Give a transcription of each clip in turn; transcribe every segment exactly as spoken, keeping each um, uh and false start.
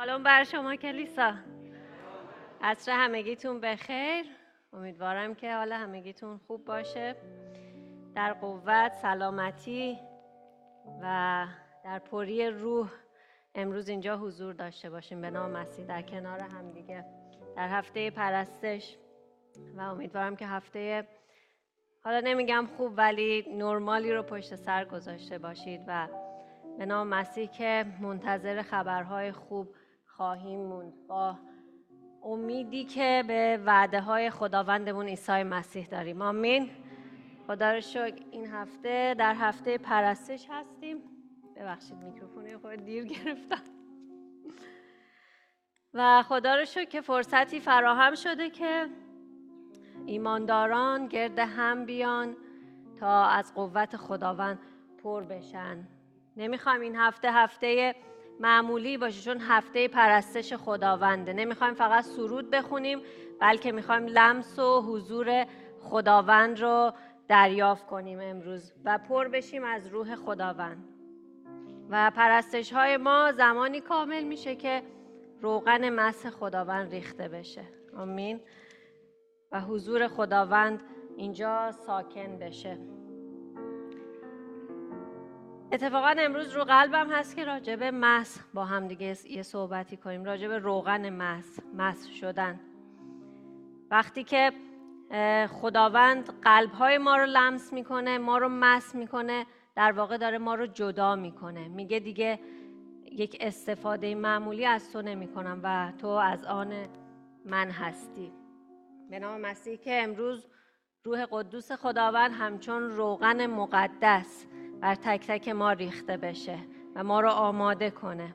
سلام بر شما کلیسا. عصر همگیتون بخیر. امیدوارم که حال همگیتون خوب باشه، در قوت، سلامتی و در پری روح امروز اینجا حضور داشته باشیم به نام مسیح در کنار هم دیگه در هفته پرستش. و امیدوارم که هفته، حالا نمیگم خوب ولی نرمالی رو پشت سر گذاشته باشید و به نام مسیح که منتظر خبرهای خوب خواهیم موند با امیدی که به وعده های خداوندمون عیسی مسیح داریم. آمین. خدا رو شکر این هفته در هفته پرستش هستیم. ببخشید میکروفون خود دیر گرفتم. و خدا رو شکر که فرصتی فراهم شده که ایمانداران گرد هم بیان تا از قوت خداوند پر بشن. نمیخوایم این هفته هفته معمولی باشه، چون هفته پرستش خداونده. نمیخوایم فقط سرود بخونیم، بلکه میخوایم لمس و حضور خداوند رو دریافت کنیم امروز و پر بشیم از روح خداوند. و پرستش های ما زمانی کامل میشه که روغن مسح خداوند ریخته بشه. آمین. و حضور خداوند اینجا ساکن بشه. اتفاقا امروز رو قلبم هست که راجع به مسح با هم دیگه یه صحبتی کنیم، راجع به روغن مسح، مسح شدن. وقتی که خداوند قلب‌های ما رو لمس میکنه، ما رو مسح میکنه، در واقع داره ما رو جدا میکنه. میگه دیگه یک استفاده معمولی از تو نمیکنم و تو از آن من هستی. به نام مسیح که امروز روح قدوس خداوند همچون روغن مقدس بر تک تک ما ریخته بشه و ما رو آماده کنه.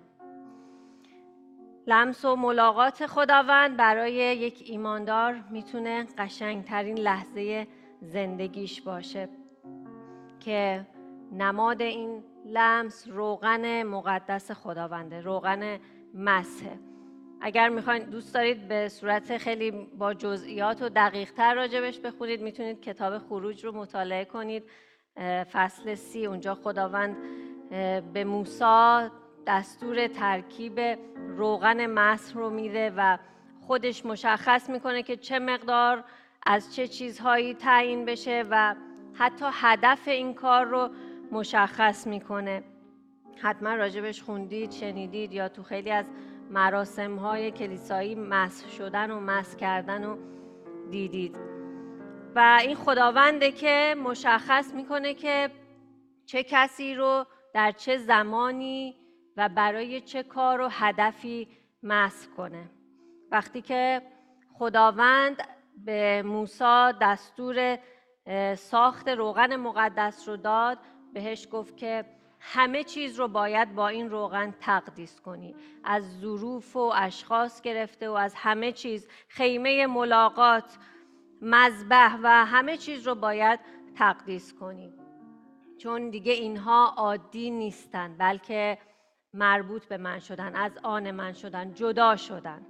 لمس و ملاقات خداوند برای یک ایماندار میتونه قشنگترین لحظه زندگیش باشه که نماد این لمس روغن مقدس خداونده، روغن مسحه. اگر میخواین دوست دارید به صورت خیلی با جزئیات و دقیق تر راجبش بخونید، میتونید کتاب خروج رو مطالعه کنید، فصل سی. اونجا خداوند به موسی دستور ترکیب روغن مسح رو میده و خودش مشخص میکنه که چه مقدار از چه چیزهایی تعیین بشه و حتی هدف این کار رو مشخص میکنه. حتما راجبش خوندید، شنیدید یا تو خیلی از مراسم‌های کلیسایی مسح شدن و مسح کردن و دیدید. و این خداونده که مشخص میکنه که چه کسی رو در چه زمانی و برای چه کار و هدفی مسح کنه. وقتی که خداوند به موسی دستور ساخت روغن مقدس رو داد، بهش گفت که همه چیز رو باید با این روغن تقدیس کنی، از ظروف و اشخاص گرفته و از همه چیز، خیمه ملاقات، مذبح و همه چیز رو باید تقدیس کنی، چون دیگه اینها عادی نیستن بلکه مربوط به من شدن، از آن من شدن، جدا شدن.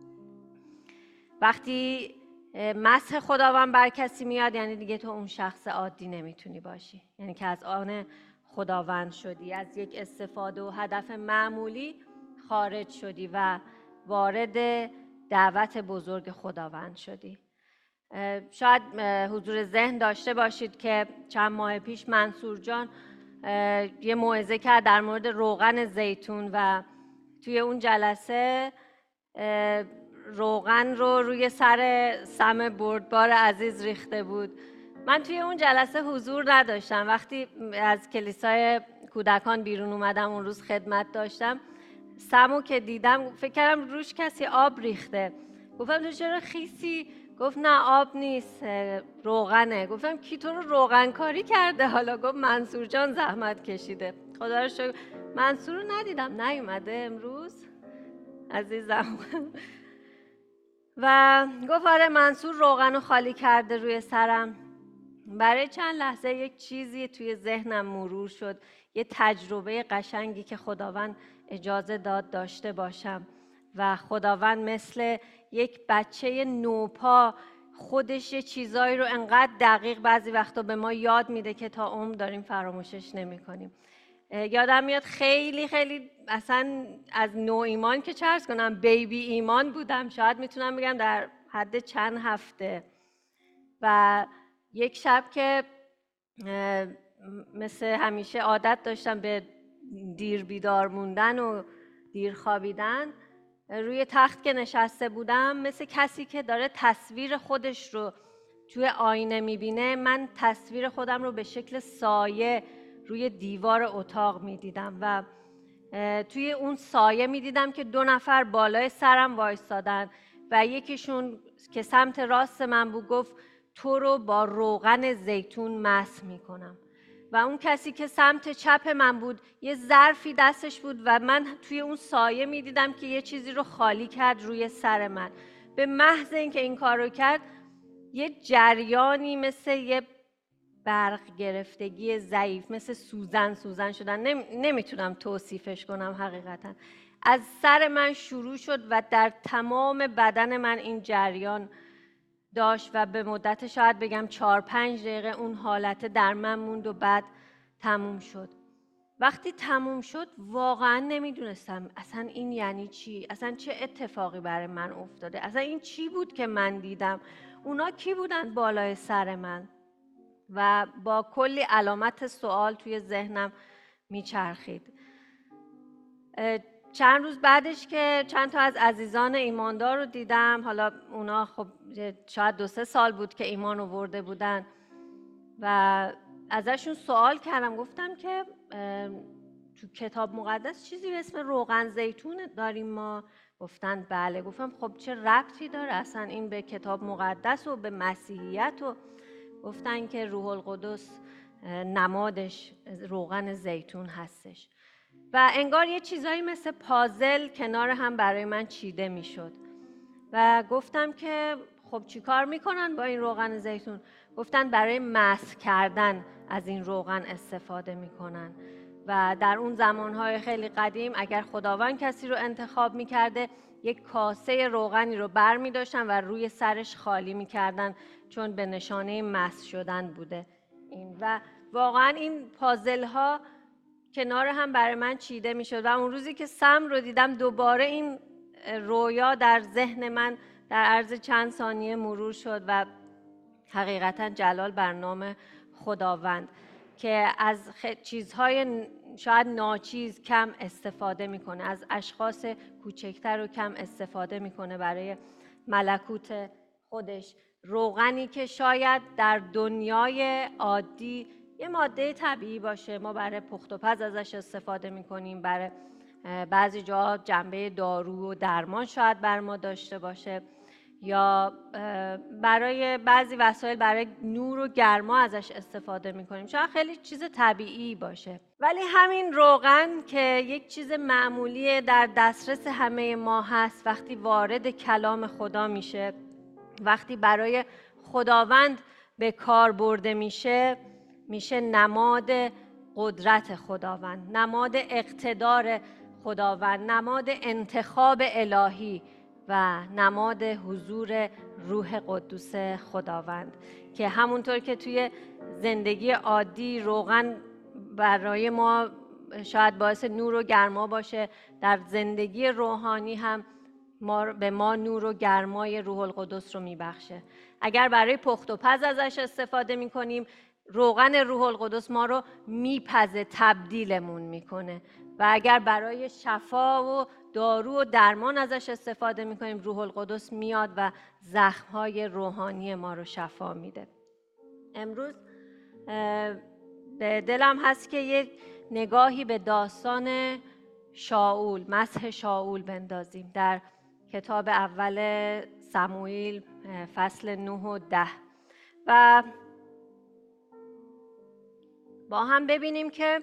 وقتی مسح خداوند بر کسی میاد یعنی دیگه تو اون شخص عادی نمیتونی باشی، یعنی که از آن خداوند شدی، از یک استفاده و هدف معمولی خارج شدی و وارد دعوت بزرگ خداوند شدی. شاید حضور ذهن داشته باشید که چند ماه پیش منصور جان یه موعظه کرد در مورد روغن زیتون و توی اون جلسه روغن رو روی سر سم بردبار عزیز ریخته بود. من توی اون جلسه حضور نداشتم. وقتی از کلیسای کودکان بیرون اومدم، اون روز خدمت داشتم، سمو که دیدم فکر کردم روش کسی آب ریخته. گفتم تو چرا خیسی؟ گفت نه آب نیست، روغنه. گفتم کی تو رو روغن کاری کرده حالا؟ گفت منصور جان زحمت کشیده. خدا رو شکر منصور رو ندیدم، نیومده امروز عزیزم. و گفت آره منصور روغن رو خالی کرده روی سرم. برای چند لحظه یک چیزی توی ذهنم مرور شد، یه تجربه قشنگی که خداوند اجازه داد داشته باشم و خداوند مثل یک بچه نوپا خودش یه چیزایی رو انقدر دقیق بعضی وقتا به ما یاد میده که تا عمر داریم فراموشش نمی کنیم. یادم میاد خیلی خیلی اصلا از نو ایمان که چه عرض کنم بیبی ایمان بودم، شاید میتونم بگم در حد چند هفته. و یک شب که مثل همیشه عادت داشتم به دیر بیدار موندن و دیر خوابیدن، روی تخت که نشسته بودم مثل کسی که داره تصویر خودش رو توی آینه میبینه، من تصویر خودم رو به شکل سایه روی دیوار اتاق میدیدم و توی اون سایه میدیدم که دو نفر بالای سرم وایستادن و یکیشون که سمت راست من بود گفت تو رو با روغن زیتون مسح میکنم و اون کسی که سمت چپ من بود یه ظرفی دستش بود و من توی اون سایه میدیدم که یه چیزی رو خالی کرد روی سر من. به محض اینکه این کار رو کرد یه جریانی مثل یه برق گرفتگی ضعیف، مثل سوزن سوزن شدن، نم، نمیتونم توصیفش کنم حقیقتا، از سر من شروع شد و در تمام بدن من این جریان داشت و به مدت شاید بگم چهار پنج دقیقه اون حالت در من موند و بعد تموم شد. وقتی تموم شد واقعا نمیدونستم اصلا این یعنی چی، اصلا چه اتفاقی برای من افتاده، اصلا این چی بود که من دیدم، اونا کی بودن بالای سر من؟ و با کلی علامت سوال توی ذهنم میچرخید. چند روز بعدش که چند تا از عزیزان ایماندار رو دیدم، حالا اونا خب شاید دو سه سال بود که ایمان آورده بودن و ازشون سوال کردم، گفتم که تو کتاب مقدس چیزی به اسم روغن زیتون داریم ما؟ گفتن بله. گفتم خب چه ربطی داره اصلا این به کتاب مقدس و به مسیحیت؟ و گفتن که روح القدس نمادش روغن زیتون هستش و انگار یه چیزایی مثل پازل کنار هم برای من چیده میشد و گفتم که خب چی کار میکنن با این روغن زیتون؟ گفتن برای مسح کردن از این روغن استفاده میکنن و در اون زمانهای خیلی قدیم اگر خداوند کسی رو انتخاب میکرده یک کاسه روغنی رو بر میداشتن و روی سرش خالی میکردن، چون به نشانه مسح شدن بوده این. و واقعا این پازل ها کنار هم برای من چیده میشد و اون روزی که سم رو دیدم دوباره این رویا در ذهن من در عرض چند ثانیه مرور شد و حقیقتا جلال بر نام خداوند که از چیزهای شاید ناچیز کم استفاده میکنه، از اشخاص کوچکتر و کم استفاده میکنه برای ملکوت خودش. روغنی که شاید در دنیای عادی یه ماده طبیعی باشه، ما برای پخت و پز ازش استفاده میکنیم، برای بعضی جا جنبه دارو و درمان شاید بر ما داشته باشه، یا برای بعضی وسایل برای نور و گرما ازش استفاده میکنیم، شاید خیلی چیز طبیعی باشه. ولی همین روغن که یک چیز معمولی در دسترس همه ما هست، وقتی وارد کلام خدا میشه، وقتی برای خداوند به کار برده میشه، میشه نماد قدرت خداوند، نماد اقتدار خداوند، نماد انتخاب الهی و نماد حضور روح قدوس خداوند که همونطور که توی زندگی عادی روغن برای ما شاید باعث نور و گرما باشه، در زندگی روحانی هم ما به ما نور و گرمای روح القدس رو میبخشه. اگر برای پخت و پز ازش استفاده میکنیم، روغن روح القدس ما رو میپزه، تبدیلمون میکنه. و اگر برای شفا و دارو و درمان ازش استفاده میکنیم، روح القدس میاد و زخمهای روحانی ما رو شفا میده. امروز به دلم هست که یک نگاهی به داستان شاول، مسح شاول بندازیم در کتاب اول سموئیل فصل نه و ده و با هم ببینیم که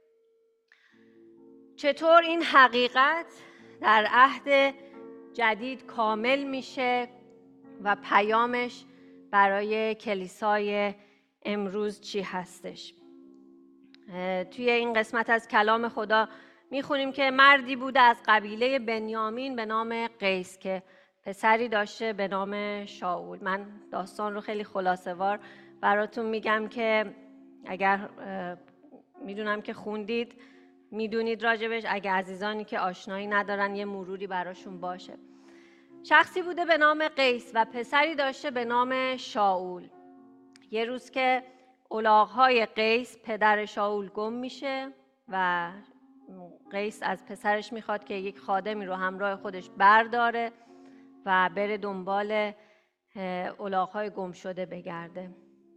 چطور این حقیقت در عهد جدید کامل میشه و پیامش برای کلیسای امروز چی هستش. توی این قسمت از کلام خدا میخونیم که مردی بوده از قبیله بنیامین به نام قیس که پسری داشته به نام شاول. من داستان رو خیلی خلاصه وار براتون میگم که اگر میدونم که خوندید، میدونید راجبش. اگه عزیزانی که آشنایی ندارن یه مروری براشون باشه. شخصی بوده به نام قیس و پسری داشته به نام شاول. یه روز که الاغ‌های قیس پدر شاول گم میشه و قیس از پسرش میخواد که یک خادمی رو همراه خودش برداره و بره دنبال الاغ‌های گم شده بگرده.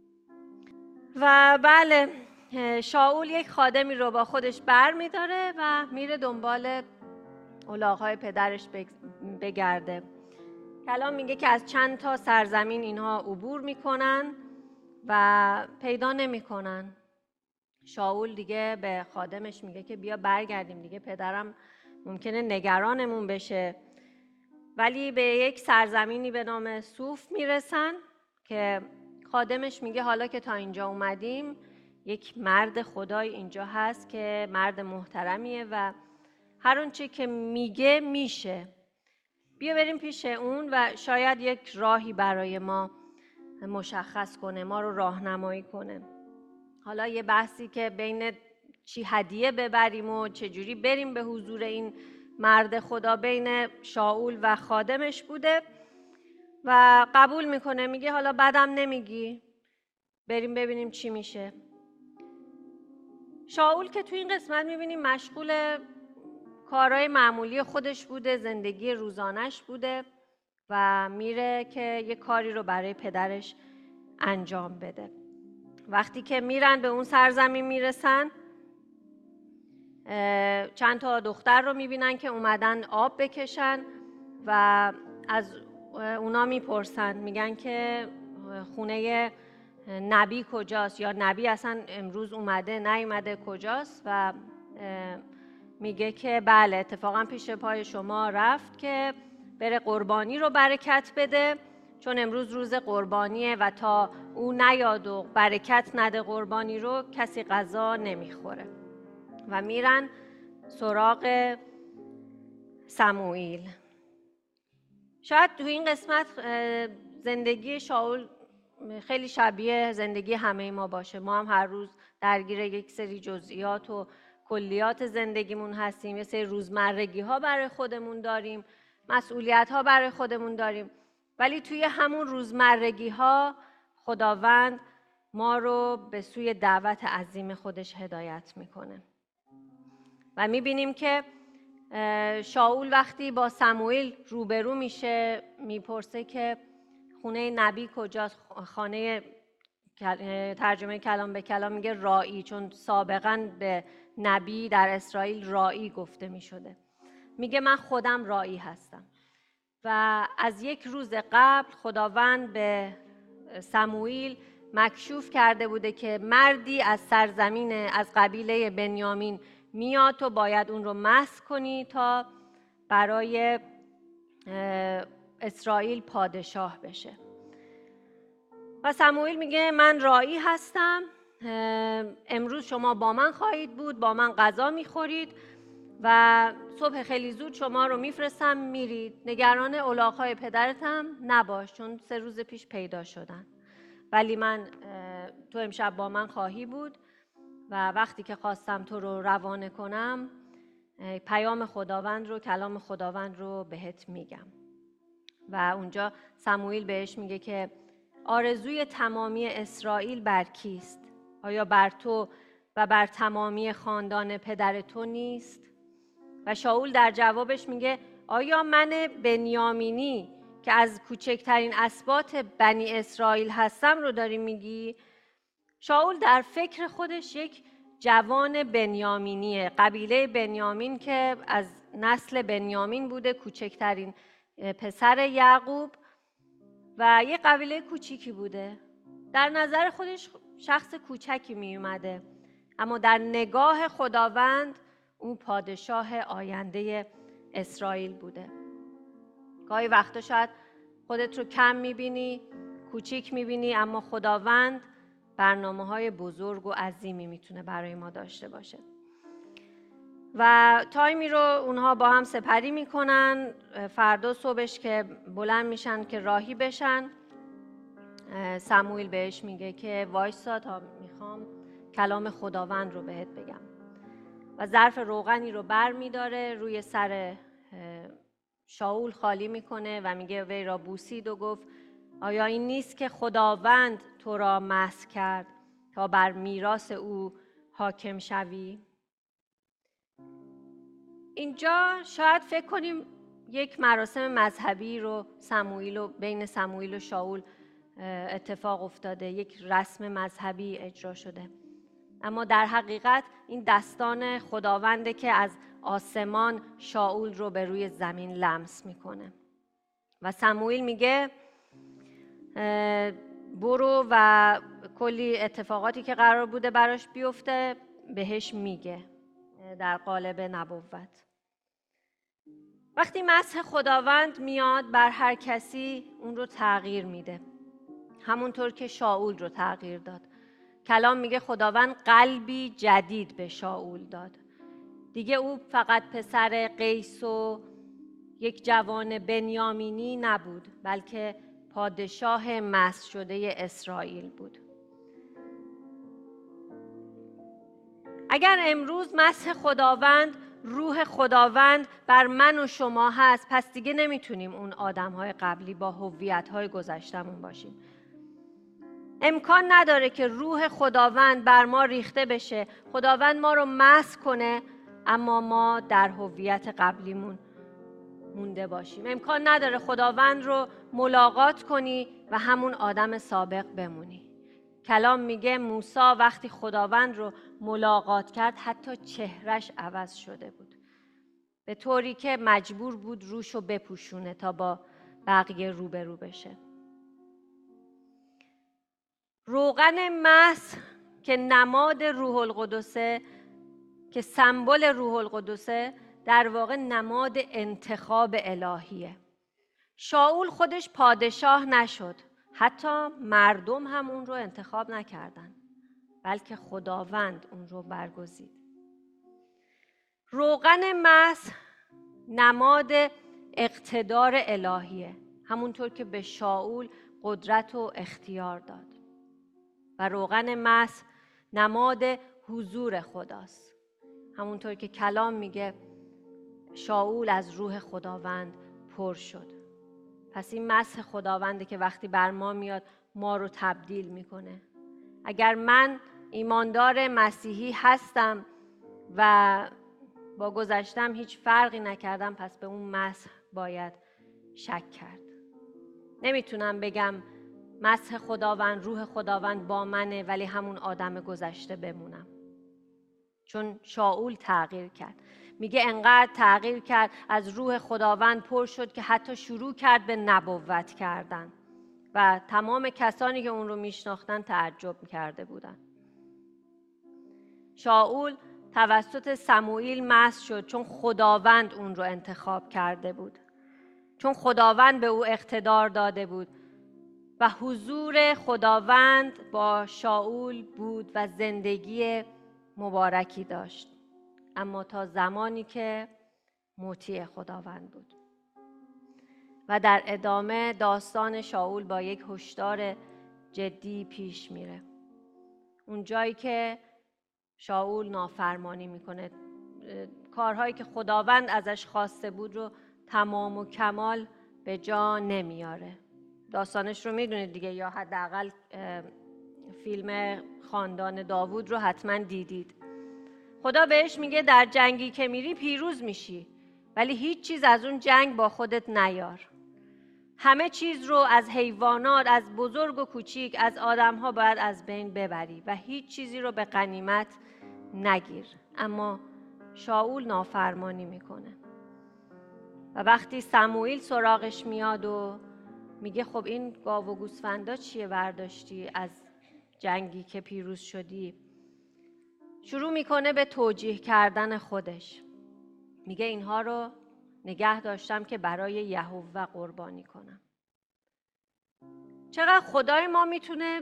و بله، شاول یک خادمی رو با خودش بر میداره و میره دنبال الاغ‌های پدرش بگرده. کلام میگه که از چند تا سرزمین اینها عبور میکنن و پیدا نمیکنن. شاول دیگه به خادمش میگه که بیا برگردیم دیگه، پدرم ممکنه نگرانمون بشه. ولی به یک سرزمینی به نام سوف میرسن که خادمش میگه حالا که تا اینجا اومدیم یک مرد خدای اینجا هست که مرد محترمیه و هر اونچه که میگه میشه. بیا بریم پیش اون و شاید یک راهی برای ما مشخص کنه، ما رو راهنمایی کنه. حالا یه بحثی که بین چی هدیه ببریم و چجوری بریم به حضور این مرد خدا بین شاول و خادمش بوده و قبول میکنه، میگه حالا بدم نمیگی، بریم ببینیم چی میشه. شاول که تو این قسمت میبینیم مشغول کارهای معمولی خودش بوده، زندگی روزانش بوده و میره که یه کاری رو برای پدرش انجام بده. وقتی که میرن به اون سرزمین میرسن، چند تا دختر رو میبینن که اومدن آب بکشن و از اونا میپرسن، میگن که خونه نبی کجاست یا نبی اصلا امروز اومده نیومده کجاست و میگه که بله اتفاقا پیش پای شما رفت که بره قربانی رو برکت بده، چون امروز روز قربانیه و تا او نیاد و برکت نده قربانی رو کسی غذا نمیخوره. و میرن سراغ سموئیل. شاید تو این قسمت زندگی شاول خیلی شبیه زندگی همه ما باشه. ما هم هر روز درگیر یک سری جزئیات و کلیات زندگیمون هستیم، یه سری روزمرگی ها برای خودمون داریم، مسئولیت ها برای خودمون داریم، ولی توی همون روزمرگی ها خداوند ما رو به سوی دعوت عظیم خودش هدایت میکنه. و میبینیم که شاول وقتی با سموئیل روبرو میشه میپرسه که خونه نبی کجاست. خانه ترجمه کلام به کلام میگه راعی، چون سابقا به نبی در اسرائیل راعی گفته میشده. میگه من خودم راعی هستم. و از یک روز قبل خداوند به سموئیل مکشوف کرده بوده که مردی از سرزمین از قبیله بنیامین میاد، تو باید اون رو مسح کنی تا برای اسرائیل پادشاه بشه. و سموئیل میگه من راعی هستم، امروز شما با من خواهید بود، با من غذا میخورید و صبح خیلی زود شما رو میفرستم میرید. نگران الاغ‌های پدرت هم نباش، چون سه روز پیش پیدا شدن. ولی من تو امشب با من خواهی بود و وقتی که خواستم تو رو روانه کنم پیام خداوند رو، کلام خداوند رو بهت میگم. و اونجا سموئیل بهش میگه که آرزوی تمامی اسرائیل بر کیست؟ آیا بر تو و بر تمامی خاندان پدر تو نیست؟ و شاول در جوابش میگه آیا من بنیامینی که از کوچکترین اسباط بنی اسرائیل هستم رو داری میگی؟ شاول در فکر خودش یک جوان بنیامینیه، قبیله بنیامین که از نسل بنیامین بوده، کوچکترین پسر یعقوب و یه قبیله کوچیکی بوده. در نظر خودش شخص کوچکی می اومده، اما در نگاه خداوند او پادشاه آینده اسرائیل بوده. گاهی وقتا شاید خودت رو کم میبینی، کوچیک میبینی، اما خداوند برنامه‌های بزرگ و عظیمی میتونه برای ما داشته باشه. و تایمی رو اونها با هم سپری میکنن. فردا صبحش که بلند میشن که راهی بشن، سموئیل بهش میگه که وایسا تا میخوام کلام خداوند رو بهت بگم. و ظرف روغنی رو بر می داره، روی سر شاول خالی میکنه و میگه وی را بوسید و گفت آیا این نیست که خداوند تو را مسح کرد تا بر میراث او حاکم شوی؟ اینجا شاید فکر کنیم یک مراسم مذهبی رو سموئیل و بین سموئیل و شاول اتفاق افتاده، یک رسم مذهبی اجرا شده، اما در حقیقت این دستان خداونده که از آسمان شاول رو به روی زمین لمس میکنه و سموئیل میگه برو و کلی اتفاقاتی که قرار بوده براش بیفته بهش میگه در قالب نبوت. وقتی مسح خداوند میاد بر هر کسی اون رو تغییر میده، همونطور که شاول رو تغییر داد. کلام میگه خداوند قلبی جدید به شاول داد. دیگه او فقط پسر قیس و یک جوان بنیامینی نبود، بلکه پادشاه مسح شده اسرائیل بود. اگر امروز مسح خداوند، روح خداوند بر من و شما هست، پس دیگه نمیتونیم اون آدم‌های قبلی با هویت‌های گذشتمون باشیم. امکان نداره که روح خداوند بر ما ریخته بشه، خداوند ما رو مسح کنه اما ما در هویت قبلیمون مونده باشیم. امکان نداره خداوند رو ملاقات کنی و همون آدم سابق بمونی. کلام میگه موسی وقتی خداوند رو ملاقات کرد حتی چهرش عوض شده بود، به طوری که مجبور بود روشو بپوشونه تا با بقیه روبرو بشه. روغن مسح که نماد روح القدسه، که سمبل روح القدسه، در واقع نماد انتخاب الهیه. شاول خودش پادشاه نشد، حتی مردم هم اون رو انتخاب نکردن، بلکه خداوند اون رو برگزید. روغن مسح نماد اقتدار الهیه، همونطور که به شاول قدرت و اختیار داد. و روغن مسح نماد حضور خداست، همونطور که کلام میگه شاول از روح خداوند پر شد. پس این مسح خداونده که وقتی بر ما میاد ما رو تبدیل میکنه. اگر من ایماندار مسیحی هستم و با گذشتم هیچ فرقی نکردم، پس به اون مسح باید شک کرد. نمیتونم بگم مسح خداوند، روح خداوند با منه ولی همون آدم گذشته بمونم، چون شاول تغییر کرد. میگه انقدر تغییر کرد، از روح خداوند پر شد که حتی شروع کرد به نبوت کردن و تمام کسانی که اون رو میشناختن تعجب کرده بودن. شاول توسط سموئیل مسح شد چون خداوند اون رو انتخاب کرده بود، چون خداوند به او اقتدار داده بود و حضور خداوند با شاول بود و زندگی مبارکی داشت، اما تا زمانی که مطیع خداوند بود. و در ادامه داستان شاول با یک هشدار جدی پیش میره. اون جایی که شاول نافرمانی میکنه، کارهایی که خداوند ازش خواسته بود رو تمام و کمال به جا نمیاره. داستانش رو میدونید دیگه، یا حداقل فیلم خاندان داوود رو حتما دیدید. خدا بهش میگه در جنگی که میری پیروز میشی، ولی هیچ چیز از اون جنگ با خودت نیار. همه چیز رو از حیوانات، از بزرگ و کوچیک، از آدم‌ها باید از بین ببری و هیچ چیزی رو به غنیمت نگیر. اما شاول نافرمانی میکنه و وقتی سموئیل سراغش میاد و میگه خب این گاو و گوسفندا چیه برداشتی از جنگی که پیروز شدی، شروع میکنه به توجیه کردن خودش. میگه اینها رو نگه داشتم که برای یهوه قربانی کنم. چقدر خدای ما میتونه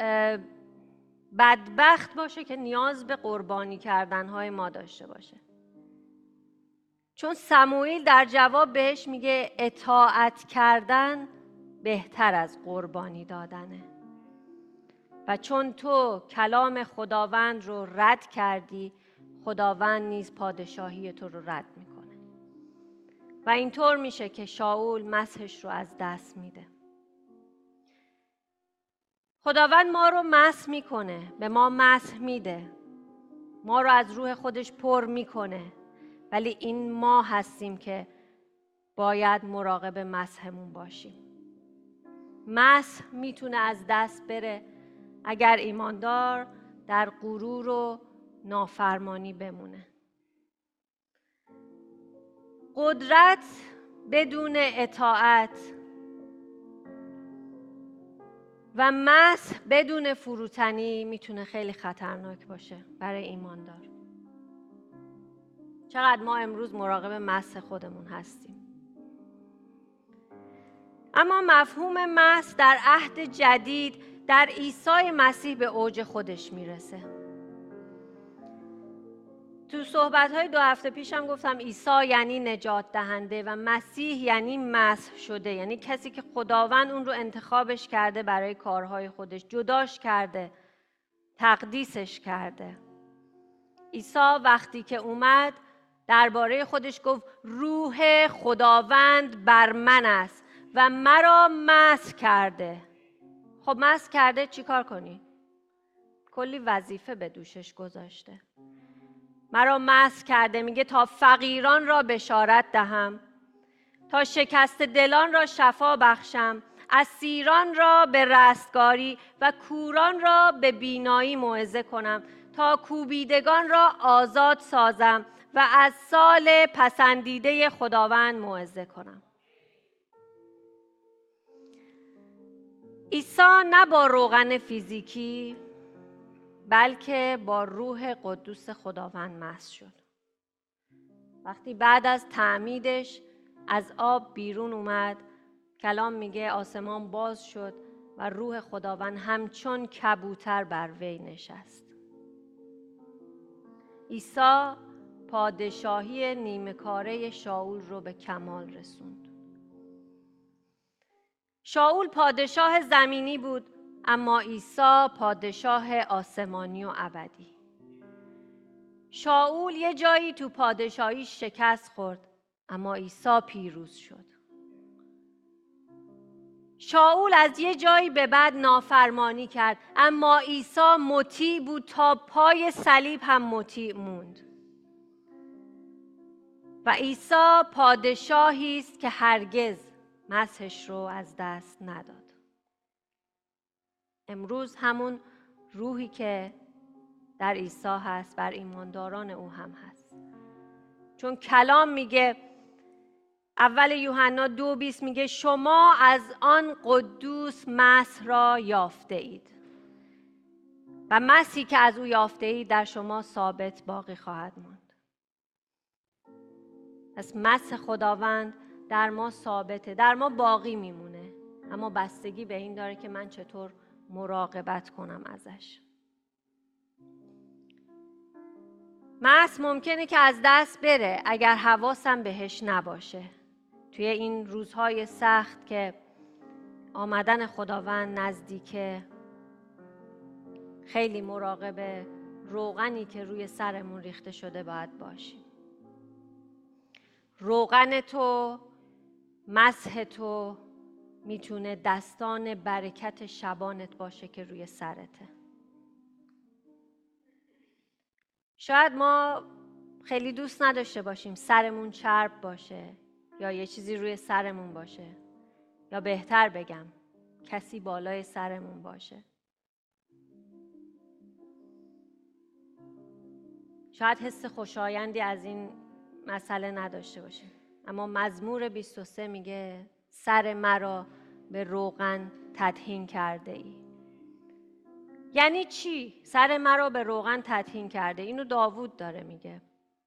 بدبخت باشه که نیاز به قربانی کردنهای ما داشته باشه. چون سموئیل در جواب بهش میگه اطاعت کردن بهتر از قربانی دادنه. و چون تو کلام خداوند رو رد کردی، خداوند نیز پادشاهی تو رو رد میکنه. و اینطور میشه که شاول مسحش رو از دست میده. خداوند ما رو مسح میکنه، به ما مسح میده، ما رو از روح خودش پر میکنه، ولی این ما هستیم که باید مراقب مسحمون باشیم. مسح میتونه از دست بره اگر ایماندار در غرور و نافرمانی بمونه. قدرت بدون اطاعت و مسح بدون فروتنی میتونه خیلی خطرناک باشه برای ایماندار. چقدر ما امروز مراقب مسح خودمون هستیم. اما مفهوم مسح در عهد جدید در عیسی مسیح به اوج خودش میرسه. تو صحبت‌های دو هفته پیشم گفتم عیسی یعنی نجات دهنده و مسیح یعنی مسح شده، یعنی کسی که خداوند اون رو انتخابش کرده برای کارهای خودش، جداش کرده، تقدیسش کرده. عیسی وقتی که اومد درباره خودش گفت روح خداوند بر من است و مرا مسح کرده. خب مسح کرده چی کار کنی؟ کلی وظیفه به دوشش گذاشته. مرا مسح کرده، میگه تا فقیران را بشارت دهم، تا شکست دلان را شفا بخشم، اسیران را به رستگاری و کوران را به بینایی موعظه کنم، تا کوبیدگان را آزاد سازم و از سال پسندیده خداوند موعظه کنم. عیسی نه با روغن فیزیکی بلکه با روح قدوس خداوند مسح شد. وقتی بعد از تعمیدش از آب بیرون اومد، کلام میگه آسمان باز شد و روح خداوند همچون کبوتر بر وی نشست. عیسی پادشاهی نیمه کاره شاول رو به کمال رسوند. شاول پادشاه زمینی بود، اما عیسی پادشاه آسمانی و ابدی. شاول یه جایی تو پادشاهی شکست خورد، اما عیسی پیروز شد. شاول از یه جایی به بعد نافرمانی کرد، اما عیسی مطیع بود تا پای صلیب هم مطیع موند. و عیسی پادشاهی است که هرگز مسحش رو از دست نداد. امروز همون روحی که در عیسی هست بر ایمانداران او هم هست. چون کلام میگه اول یوحنا دو بیست میگه شما از آن قدوس مسح را یافته اید و مسحی که از او یافته اید در شما ثابت باقی خواهد ماند. پس مسح خداوند در ما ثابته، در ما باقی میمونه، اما بستگی به این داره که من چطور مراقبت کنم ازش. مسح ممکنه که از دست بره اگر حواسم بهش نباشه. توی این روزهای سخت که آمدن خداوند نزدیکه، خیلی مراقب روغنی که روی سرمون ریخته شده باید باشیم. روغن تو، مسح تو میتونه دستان برکت شبانت باشه که روی سرته. شاید ما خیلی دوست نداشته باشیم سرمون چرب باشه یا یه چیزی روی سرمون باشه، یا بهتر بگم کسی بالای سرمون باشه. شاید حس خوشایندی از این مسئله نداشته باشیم، اما مزمور بیست و سه میگه سر مرا به روغن تدهین کرده ای. یعنی چی؟ سر مرا به روغن تدهین کرده. اینو داوود داره میگه.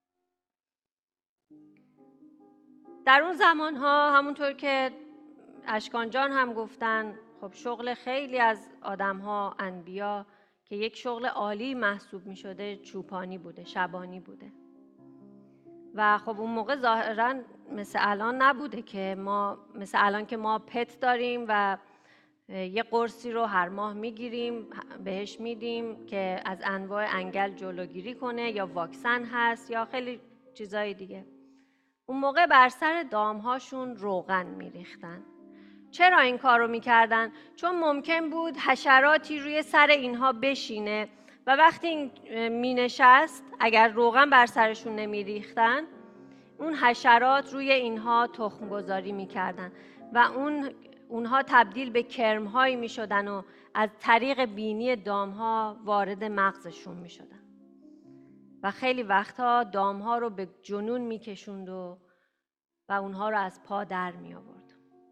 در اون زمانها همونطور که اشکان جان هم گفتن، خب شغل خیلی از آدمها، انبیا که یک شغل عالی محسوب می شده چوپانی بوده، شبانی بوده. و خب اون موقع ظاهراً مثل الان نبوده که ما مثل الان که ما پت داریم و یه قرصی رو هر ماه میگیریم بهش میدیم که از انواع انگل جلوگیری کنه، یا واکسن هست یا خیلی چیزای دیگه. اون موقع بر سر دامهاشون روغن میریختن. چرا این کار رو میکردن؟ چون ممکن بود حشراتی روی سر اینها بشینه و وقتی این مینشست، اگر روغن بر سرشون نمیریختن، اون حشرات روی اینها تخم گذاری میکردن و اون اونها تبدیل به کرم‌هایی میشدن و از طریق بینی دامها وارد مغزشون میشدن و خیلی وقتها دامها رو به جنون میکشوند و و اونها رو از پا در می آورد.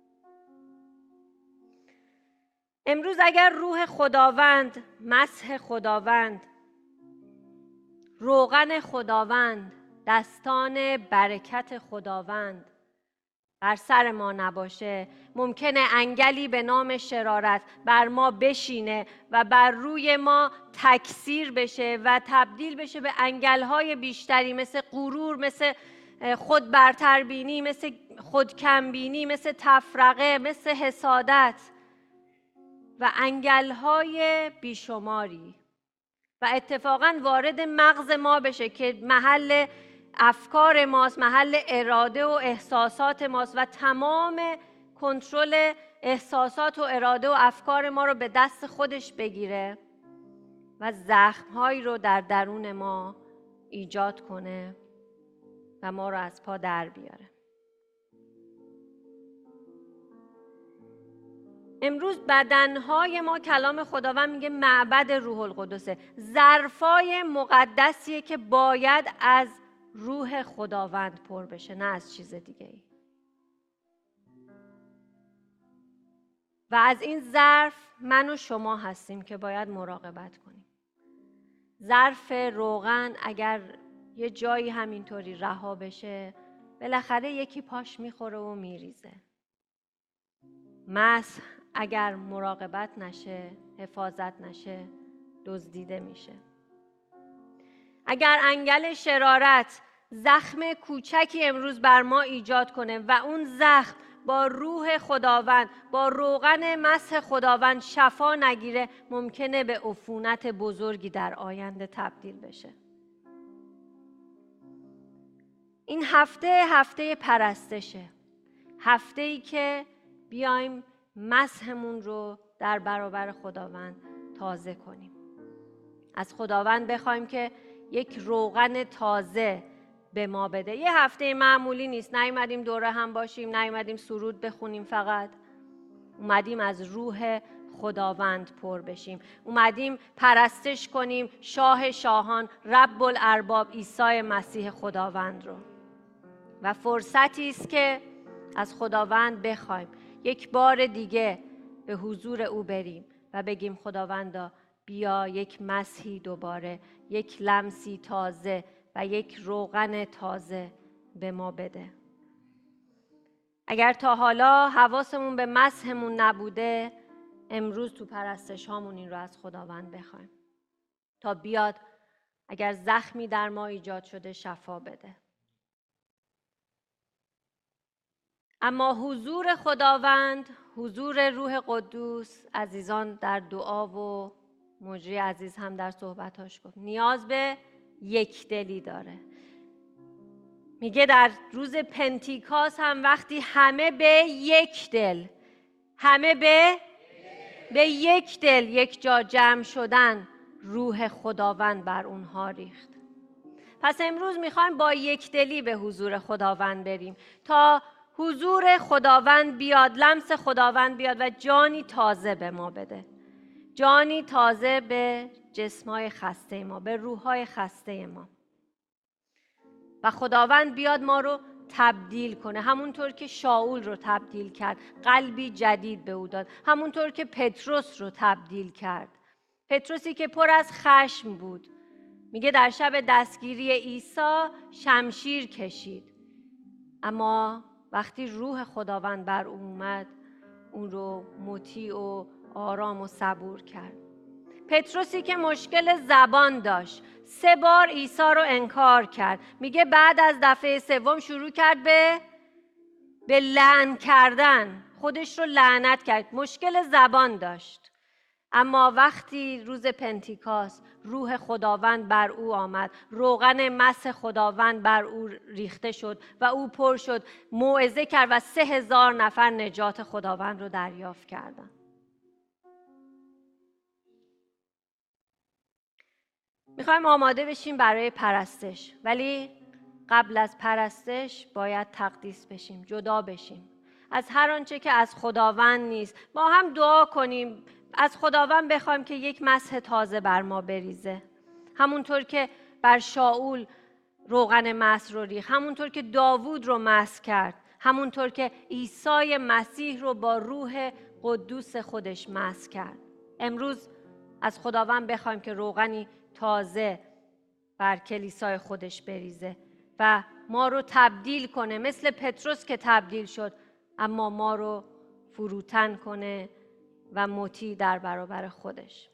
امروز اگر روح خداوند، مسح خداوند، روغن خداوند، دستان برکت خداوند بر سر ما نباشه، ممکنه انگلی به نام شرارت بر ما بشینه و بر روی ما تکثیر بشه و تبدیل بشه به انگل‌های بیشتری، مثل غرور، مثل خود برتربینی، مثل خودکمبینی، مثل تفرقه، مثل حسادت و انگل‌های بیشماری و اتفاقاً وارد مغز ما بشه که محل افکار ماست، محل اراده و احساسات ماست و تمام کنترل احساسات و اراده و افکار ما رو به دست خودش بگیره و زخم‌هایی رو در درون ما ایجاد کنه و ما رو از پا در بیاره. امروز بدنهای ما، کلام خداوند میگه معبد روح القدسه، ظرفای مقدسیه که باید از روح خداوند پر بشه، نه از چیز دیگه ای. و از این ظرف من و شما هستیم که باید مراقبت کنیم. ظرف روغن اگر یه جایی همینطوری رها بشه، بالاخره یکی پاش میخوره و میریزه. مسح اگر مراقبت نشه، حفاظت نشه، دزدیده میشه. اگر انگل شرارت زخم کوچکی امروز بر ما ایجاد کنه و اون زخم با روح خداوند، با روغن مسح خداوند شفا نگیره، ممکنه به عفونت بزرگی در آینده تبدیل بشه. این هفته هفته پرستشه، هفته‌ای که بیایم مسحمون رو در برابر خداوند تازه کنیم. از خداوند بخوایم که یک روغن تازه به ما بده. یه هفته معمولی نیست، نیومدیم دوره هم باشیم، نیومدیم سرود بخونیم، فقط اومدیم از روح خداوند پر بشیم، اومدیم پرستش کنیم شاه شاهان، رب الارباب، عیسی مسیح خداوند رو. و فرصتی است که از خداوند بخوایم یک بار دیگه به حضور او بریم و بگیم خداوندا بیا یک مسحی دوباره، یک لمسی تازه و یک روغن تازه به ما بده. اگر تا حالا حواسمون به مسحمون نبوده، امروز تو پرستش هامون این رو از خداوند بخوایم تا بیاد اگر زخمی در ما ایجاد شده شفا بده. اما حضور خداوند، حضور روح قدوس، عزیزان در دعا و مجری عزیز هم در صحبتاش گفت، نیاز به یک دلی داره. میگه در روز پنتیکاست هم وقتی همه به یک دل، همه به به یک دل یک جا جمع شدن، روح خداوند بر اونها ریخت. پس امروز میخوایم با یک دلی به حضور خداوند بریم تا حضور خداوند بیاد، لمس خداوند بیاد و جانی تازه به ما بده، جانی تازه به جسمای خسته ما، به روحای خسته ما. و خداوند بیاد ما رو تبدیل کنه، همونطور که شاول رو تبدیل کرد، قلبی جدید به او داد، همونطور که پتروس رو تبدیل کرد. پتروسی که پر از خشم بود، میگه در شب دستگیری عیسی شمشیر کشید، اما وقتی روح خداوند بر او اومد، اون رو مطیع و آرام و صبور کرد. پتروسی که مشکل زبان داشت، سه بار عیسی رو انکار کرد، میگه بعد از دفعه سوم شروع کرد به به لعن کردن. خودش رو لعنت کرد، مشکل زبان داشت. اما وقتی روز پنتیکاست روح خداوند بر او آمد، روغن مس خداوند بر او ریخته شد و او پر شد، موعظه کرد و سه هزار نفر نجات خداوند رو دریافت کردند. میخوایم آماده بشیم برای پرستش، ولی قبل از پرستش باید تقدیس بشیم، جدا بشیم از هر آنچه که از خداوند نیست. ما هم دعا کنیم، از خداوند بخوایم که یک مسح تازه بر ما بریزه، همونطور که بر شاول روغن مسح رو ریخت، همونطور که داوود رو مسح کرد، همونطور که عیسی مسیح رو با روح قدوس خودش مسح کرد. امروز از خداوند بخوایم که روغنی تازه بر کلیسای خودش بریزه و ما رو تبدیل کنه، مثل پتروس که تبدیل شد، اما ما رو فروتن کنه و مطیع در برابر خودش.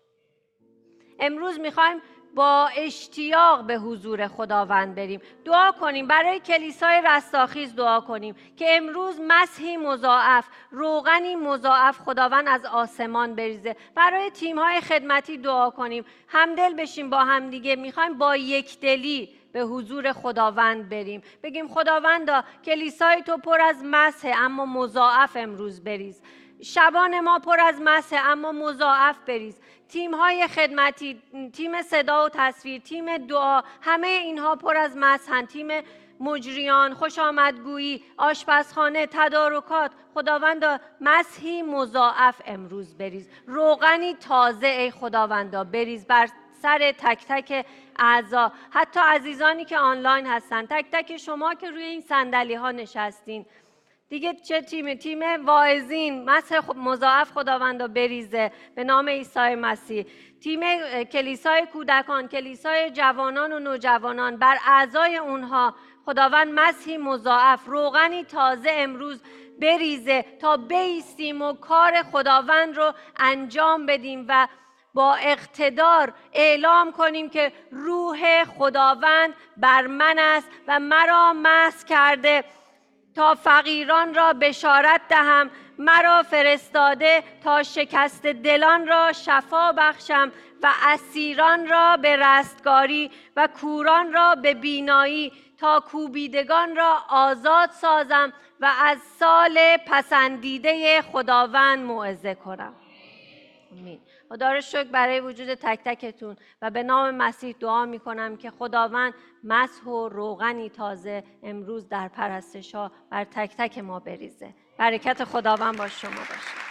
امروز میخوایم با اشتیاق به حضور خداوند بریم، دعا کنیم، برای کلیسای رستاخیز دعا کنیم که امروز مسحی مضاعف، روغنی مضاعف خداوند از آسمان بریزه. برای تیم‌های خدمتی دعا کنیم، همدل بشیم با هم دیگه. میخوایم با یکدلی به حضور خداوند بریم، بگیم خداوندا کلیسای تو پر از مسح اما مضاعف امروز بریز، شبان ما پر از مسح اما مضاعف بریز، تیم‌های خدمتی، تیم صدا و تصویر، تیم دعا، همه اینها پر از مسحن، تیم مجریان، خوش آمدگویی، آشپزخانه، تدارکات. خداوندا مسحی مضاعف امروز بریز، روغنی تازه ای خداوندا بریز بر سر تک تک اعضا، حتی عزیزانی که آنلاین هستن، تک تک شما که روی این صندلی ها نشستین. دیگه چه تیم تیم واعظین، مسح مضاعف خداوندا بریزه به نام عیسی مسیح. تیم کلیسای کودکان، کلیسای جوانان و نوجوانان، بر اعضای اونها خداوند مسحی مضاعف، روغنی تازه امروز بریزه تا بایستیم و کار خداوند رو انجام بدیم و با اقتدار اعلام کنیم که روح خداوند بر من است و مرا مسح کرده تا فقیران را بشارت دهم، مرا فرستاده تا شکست دلان را شفا بخشم و اسیران را به رستگاری و کوران را به بینایی، تا کوبیدگان را آزاد سازم و از سال پسندیده خداوند موعظه کنم. آمین. خدا را شکر برای وجود تک تکتون و به نام مسیح دعا می کنم که خداوند مسح و روغنی تازه امروز در پرستش ها بر تک تک ما بریزه. برکت خداوند با شما باشه.